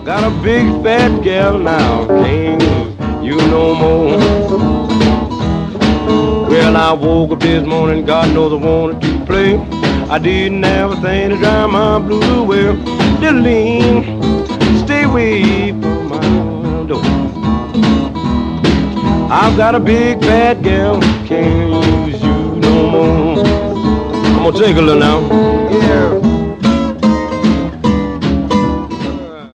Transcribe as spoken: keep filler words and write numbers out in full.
Got a big fat gal now, can't use you no more. Well, I woke up this morning, God knows I wanted to play. I didn't have a thing to dry my blues away. Little lean, stay away from my door. I've got a big fat gal, can't use you no more. I'm gonna take a little now.